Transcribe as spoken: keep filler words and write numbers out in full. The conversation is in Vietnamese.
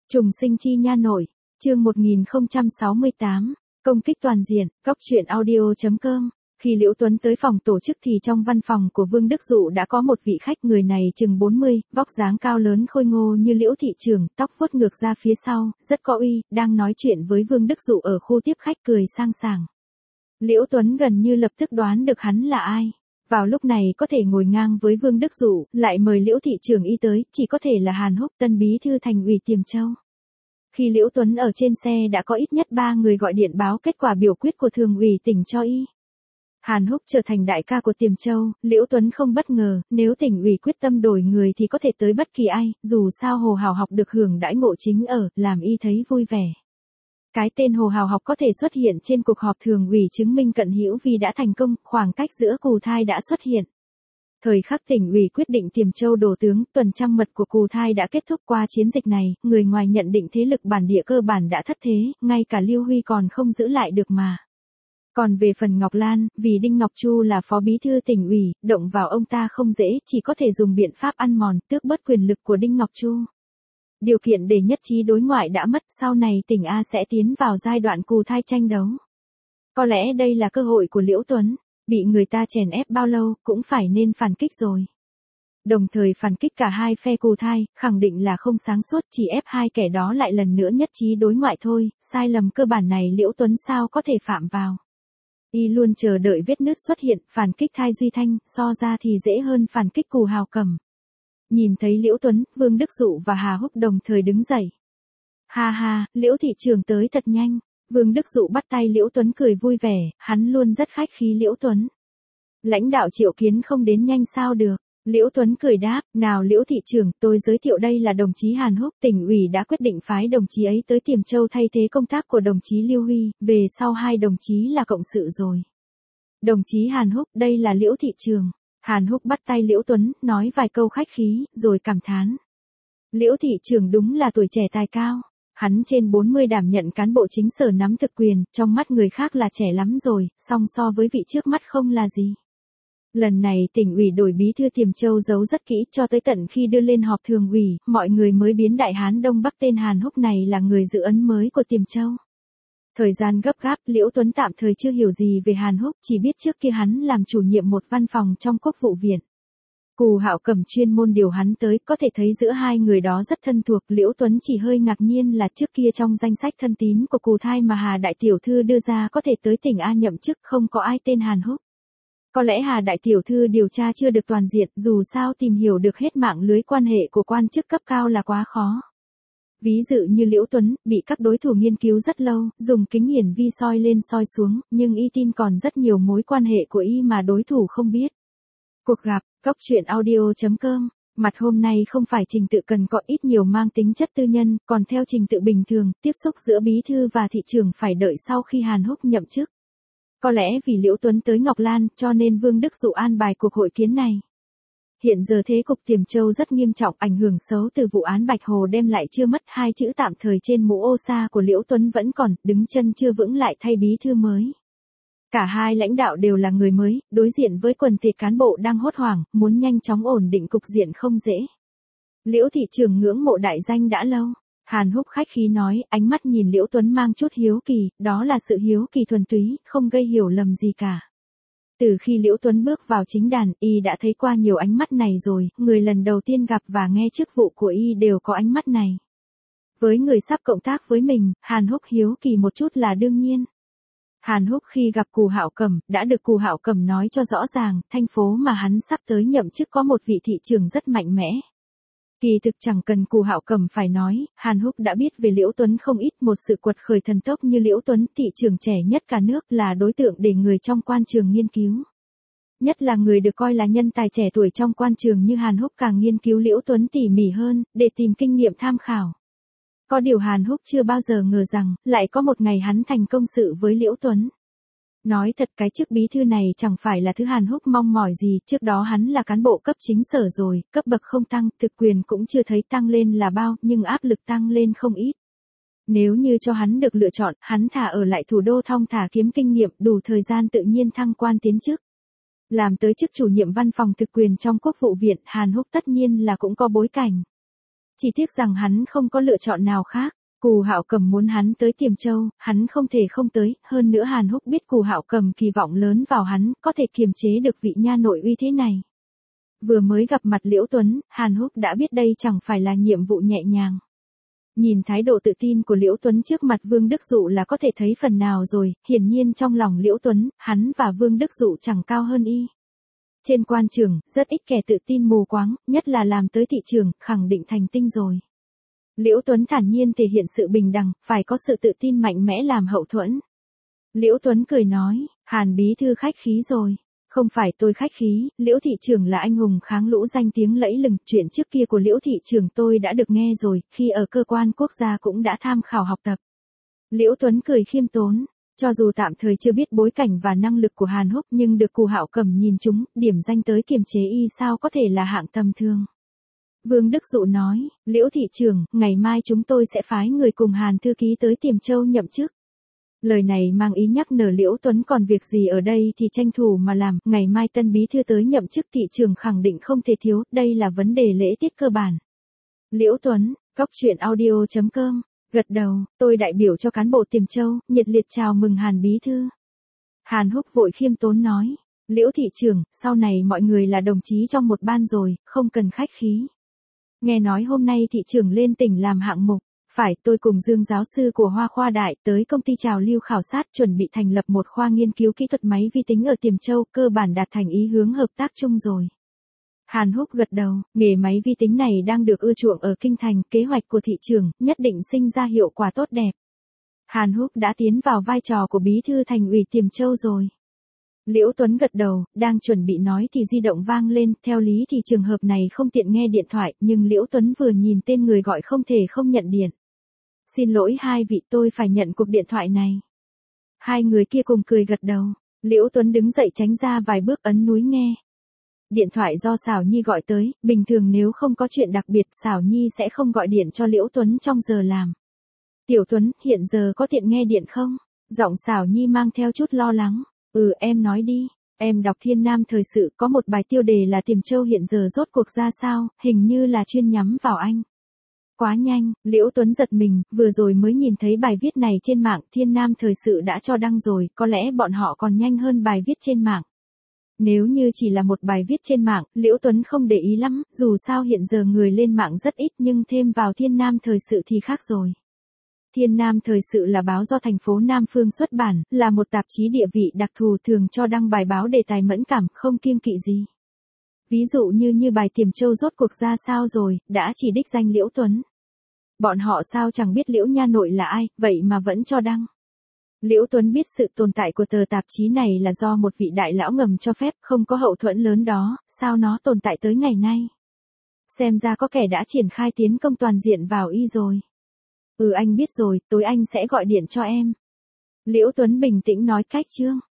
Trùng sinh chi nha nội, chương một nghìn không trăm sáu mươi tám, công kích toàn diện, góc truyện audio.com. Khi Liễu Tuấn tới phòng tổ chức thì trong văn phòng của Vương Đức Dụ đã có một vị khách, người này chừng bốn mươi, vóc dáng cao lớn khôi ngô như Liễu thị trưởng, tóc vuốt ngược ra phía sau, rất có uy, đang nói chuyện với Vương Đức Dụ ở khu tiếp khách cười sang sảng. Liễu Tuấn gần như lập tức đoán được hắn là ai. Vào lúc này có thể ngồi ngang với Vương Đức Dụ, lại mời Liễu thị trưởng y tới, chỉ có thể là Hàn Húc, tân bí thư thành ủy Tiềm Châu. Khi Liễu Tuấn ở trên xe đã có ít nhất ba người gọi điện báo kết quả biểu quyết của thường ủy tỉnh cho y. Hàn Húc trở thành đại ca của Tiềm Châu, Liễu Tuấn không bất ngờ, nếu tỉnh ủy quyết tâm đổi người thì có thể tới bất kỳ ai, dù sao Hồ Hào Học được hưởng đãi ngộ chính ở, làm y thấy vui vẻ. Cái tên Hồ Hào Học có thể xuất hiện trên cuộc họp thường ủy chứng minh cận hữu vì đã thành công, khoảng cách giữa Cù Thai đã xuất hiện. Thời khắc tỉnh ủy quyết định Tiềm Châu đổ tướng, tuần trăng mật của Cù Thai đã kết thúc. Qua chiến dịch này, người ngoài nhận định thế lực bản địa cơ bản đã thất thế, ngay cả Lưu Huy còn không giữ lại được mà. Còn về phần Ngọc Lan, vì Đinh Ngọc Chu là phó bí thư tỉnh ủy, động vào ông ta không dễ, chỉ có thể dùng biện pháp ăn mòn, tước bớt quyền lực của Đinh Ngọc Chu. Điều kiện để nhất trí đối ngoại đã mất, sau này tỉnh A sẽ tiến vào giai đoạn Cù Thai tranh đấu. Có lẽ đây là cơ hội của Liễu Tuấn, bị người ta chèn ép bao lâu, cũng phải nên phản kích rồi. Đồng thời phản kích cả hai phe Cù Thai, khẳng định là không sáng suốt, chỉ ép hai kẻ đó lại lần nữa nhất trí đối ngoại thôi, sai lầm cơ bản này Liễu Tuấn sao có thể phạm vào. Y luôn chờ đợi vết nứt xuất hiện, phản kích Thai Duy Thanh, so ra thì dễ hơn phản kích Cù Hào Cẩm. Nhìn thấy Liễu Tuấn, Vương Đức Dụ và Hà Húc đồng thời đứng dậy. Ha ha, Liễu thị trưởng tới thật nhanh. Vương Đức Dụ bắt tay Liễu Tuấn cười vui vẻ, hắn luôn rất khách khí Liễu Tuấn. Lãnh đạo triệu kiến không đến nhanh sao được. Liễu Tuấn cười đáp, nào Liễu thị trưởng, tôi giới thiệu đây là đồng chí Hàn Húc, tỉnh ủy đã quyết định phái đồng chí ấy tới Tiềm Châu thay thế công tác của đồng chí Lưu Huy, về sau hai đồng chí là cộng sự rồi. Đồng chí Hàn Húc, đây là Liễu thị trưởng. Hàn Húc bắt tay Liễu Tuấn, nói vài câu khách khí, rồi cảm thán. Liễu thị trưởng đúng là tuổi trẻ tài cao. Hắn trên bốn mươi đảm nhận cán bộ chính sở nắm thực quyền, trong mắt người khác là trẻ lắm rồi, song so với vị trước mắt không là gì. Lần này tỉnh ủy đổi bí thư Tiềm Châu giấu rất kỹ, cho tới tận khi đưa lên họp thường ủy, mọi người mới biến Đại Hán Đông Bắc tên Hàn Húc này là người dự ấn mới của Tiềm Châu. Thời gian gấp gáp, Liễu Tuấn tạm thời chưa hiểu gì về Hàn Húc, chỉ biết trước kia hắn làm chủ nhiệm một văn phòng trong Quốc vụ viện. Cù Hạo Cẩm chuyên môn điều hắn tới, có thể thấy giữa hai người đó rất thân thuộc. Liễu Tuấn chỉ hơi ngạc nhiên là trước kia trong danh sách thân tín của Cù Thai mà Hà Đại Tiểu Thư đưa ra có thể tới tỉnh A nhậm chức, không có ai tên Hàn Húc. Có lẽ Hà Đại Tiểu Thư điều tra chưa được toàn diện, dù sao tìm hiểu được hết mạng lưới quan hệ của quan chức cấp cao là quá khó. Ví dụ như Liễu Tuấn, bị các đối thủ nghiên cứu rất lâu, dùng kính hiển vi soi lên soi xuống, nhưng y tin còn rất nhiều mối quan hệ của y mà đối thủ không biết. Cuộc gặp, góc truyện audio.com, mặt hôm nay không phải trình tự cần có, ít nhiều mang tính chất tư nhân, còn theo trình tự bình thường, tiếp xúc giữa bí thư và thị trưởng phải đợi sau khi Hàn Húc nhậm chức. Có lẽ vì Liễu Tuấn tới Ngọc Lan, cho nên Vương Đức Dụ an bài cuộc hội kiến này. Hiện giờ thế cục Tiềm Châu rất nghiêm trọng, ảnh hưởng xấu từ vụ án Bạch Hồ đem lại chưa mất, hai chữ tạm thời trên mũ ô sa của Liễu Tuấn vẫn còn, đứng chân chưa vững lại thay bí thư mới. Cả hai lãnh đạo đều là người mới, đối diện với quần thể cán bộ đang hốt hoảng, muốn nhanh chóng ổn định cục diện không dễ. Liễu thị trưởng ngưỡng mộ đại danh đã lâu. Hàn Húc khách khí nói, ánh mắt nhìn Liễu Tuấn mang chút hiếu kỳ, đó là sự hiếu kỳ thuần túy, không gây hiểu lầm gì cả. Từ khi Liễu Tuấn bước vào chính đàn, y đã thấy qua nhiều ánh mắt này rồi, người lần đầu tiên gặp và nghe chức vụ của y đều có ánh mắt này. Với người sắp cộng tác với mình, Hàn Húc hiếu kỳ một chút là đương nhiên. Hàn Húc khi gặp Cù Hạo Cẩm, đã được Cù Hạo Cẩm nói cho rõ ràng, thành phố mà hắn sắp tới nhậm chức có một vị thị trưởng rất mạnh mẽ. Kỳ thực chẳng cần Cù Hạo Cẩm phải nói, Hàn Húc đã biết về Liễu Tuấn không ít, một sự quật khởi thần tốc như Liễu Tuấn, thị trưởng trẻ nhất cả nước, là đối tượng để người trong quan trường nghiên cứu. Nhất là người được coi là nhân tài trẻ tuổi trong quan trường như Hàn Húc càng nghiên cứu Liễu Tuấn tỉ mỉ hơn, để tìm kinh nghiệm tham khảo. Có điều Hàn Húc chưa bao giờ ngờ rằng, lại có một ngày hắn thành công sự với Liễu Tuấn. Nói thật cái chức bí thư này chẳng phải là thứ Hàn Húc mong mỏi gì, trước đó hắn là cán bộ cấp chính sở rồi, cấp bậc không tăng, thực quyền cũng chưa thấy tăng lên là bao, nhưng áp lực tăng lên không ít. Nếu như cho hắn được lựa chọn, hắn thà ở lại thủ đô thong thả kiếm kinh nghiệm, đủ thời gian tự nhiên thăng quan tiến chức. Làm tới chức chủ nhiệm văn phòng thực quyền trong Quốc vụ viện, Hàn Húc tất nhiên là cũng có bối cảnh. Chỉ tiếc rằng hắn không có lựa chọn nào khác. Cù Hạo Cầm muốn hắn tới Tiềm Châu, hắn không thể không tới, hơn nữa Hàn Húc biết Cù Hạo Cầm kỳ vọng lớn vào hắn, có thể kiềm chế được vị nha nội uy thế này. Vừa mới gặp mặt Liễu Tuấn, Hàn Húc đã biết đây chẳng phải là nhiệm vụ nhẹ nhàng. Nhìn thái độ tự tin của Liễu Tuấn trước mặt Vương Đức Dụ là có thể thấy phần nào rồi, hiển nhiên trong lòng Liễu Tuấn, hắn và Vương Đức Dụ chẳng cao hơn y. Trên quan trường, rất ít kẻ tự tin mù quáng, nhất là làm tới thị trường, khẳng định thành tinh rồi. Liễu Tuấn thản nhiên thể hiện sự bình đẳng, phải có sự tự tin mạnh mẽ làm hậu thuẫn. Liễu Tuấn cười nói, Hàn bí thư khách khí rồi. Không phải tôi khách khí, Liễu thị trưởng là anh hùng kháng lũ danh tiếng lẫy lừng, chuyện trước kia của Liễu thị trưởng tôi đã được nghe rồi, khi ở cơ quan quốc gia cũng đã tham khảo học tập. Liễu Tuấn cười khiêm tốn, cho dù tạm thời chưa biết bối cảnh và năng lực của Hàn Húc nhưng được Cù Hạo Cầm nhìn chúng, điểm danh tới kiềm chế y sao có thể là hạng tầm thường. Vương Đức Dụ nói, Liễu thị trưởng, ngày mai chúng tôi sẽ phái người cùng Hàn thư ký tới Tiềm Châu nhậm chức. Lời này mang ý nhắc nhở Liễu Tuấn còn việc gì ở đây thì tranh thủ mà làm, ngày mai tân bí thư tới nhậm chức thị trường khẳng định không thể thiếu, đây là vấn đề lễ tiết cơ bản. Liễu Tuấn, Cóc Truyện Audio chấm com, gật đầu, tôi đại biểu cho cán bộ Tiềm Châu, nhiệt liệt chào mừng Hàn bí thư. Hàn Húc vội khiêm tốn nói, Liễu thị trưởng, sau này mọi người là đồng chí trong một ban rồi, không cần khách khí. Nghe nói hôm nay thị trưởng lên tỉnh làm hạng mục. Phải, tôi cùng Dương giáo sư của Hoa Khoa Đại tới công ty Trào Lưu khảo sát chuẩn bị thành lập một khoa nghiên cứu kỹ thuật máy vi tính ở Tiềm Châu, cơ bản đạt thành ý hướng hợp tác chung rồi. Hàn Húc gật đầu, nghề máy vi tính này đang được ưa chuộng ở Kinh Thành, kế hoạch của thị trường, nhất định sinh ra hiệu quả tốt đẹp. Hàn Húc đã tiến vào vai trò của bí thư thành ủy Tiềm Châu rồi. Liễu Tuấn gật đầu, đang chuẩn bị nói thì di động vang lên, theo lý thì trường hợp này không tiện nghe điện thoại, nhưng Liễu Tuấn vừa nhìn tên người gọi không thể không nhận điện. Xin lỗi hai vị, tôi phải nhận cuộc điện thoại này. Hai người kia cùng cười gật đầu, Liễu Tuấn đứng dậy tránh ra vài bước ấn núi nghe. Điện thoại do Sảo Nhi gọi tới, bình thường nếu không có chuyện đặc biệt Sảo Nhi sẽ không gọi điện cho Liễu Tuấn trong giờ làm. Tiểu Tuấn, hiện giờ có tiện nghe điện không? Giọng Sảo Nhi mang theo chút lo lắng. Ừ em nói đi, em đọc Thiên Nam Thời Sự có một bài tiêu đề là Tiềm Châu hiện giờ rốt cuộc ra sao, hình như là chuyên nhắm vào anh. Quá nhanh, Liễu Tuấn giật mình, vừa rồi mới nhìn thấy bài viết này trên mạng, Thiên Nam Thời Sự đã cho đăng rồi, có lẽ bọn họ còn nhanh hơn bài viết trên mạng. Nếu như chỉ là một bài viết trên mạng, Liễu Tuấn không để ý lắm, dù sao hiện giờ người lên mạng rất ít nhưng thêm vào Thiên Nam Thời Sự thì khác rồi. Thiên Nam Thời Sự là báo do thành phố Nam Phương xuất bản, là một tạp chí địa vị đặc thù thường cho đăng bài báo đề tài mẫn cảm, không kiêng kỵ gì. Ví dụ như như bài Tiềm Châu rốt cuộc ra sao rồi, đã chỉ đích danh Liễu Tuấn. Bọn họ sao chẳng biết Liễu nha nội là ai, vậy mà vẫn cho đăng. Liễu Tuấn biết sự tồn tại của tờ tạp chí này là do một vị đại lão ngầm cho phép, không có hậu thuẫn lớn đó, sao nó tồn tại tới ngày nay. Xem ra có kẻ đã triển khai tiến công toàn diện vào y rồi. Ừ anh biết rồi, tối anh sẽ gọi điện cho em. Liễu Tuấn bình tĩnh nói cách chương.